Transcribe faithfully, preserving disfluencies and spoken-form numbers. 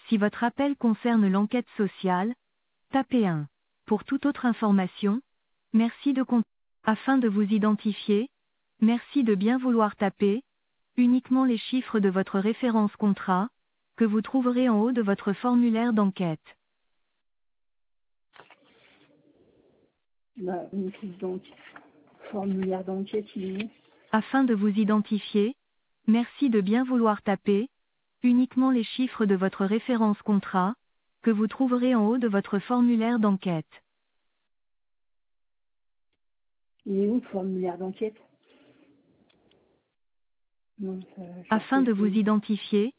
Si votre appel concerne l'enquête sociale, tapez un. Pour toute autre information, merci de con- afin de vous identifier, merci de bien vouloir taper uniquement les chiffres de votre référence contrat, que vous trouverez en haut de votre formulaire d'enquête. Bah, une fiche donc, formulaire d'enquête, il est où? Afin de vous identifier, merci de bien vouloir taper uniquement les chiffres de votre référence contrat, que vous trouverez en haut de votre formulaire d'enquête. Il est où le formulaire d'enquête? Non, ça, je Afin sais de vous plus. identifier,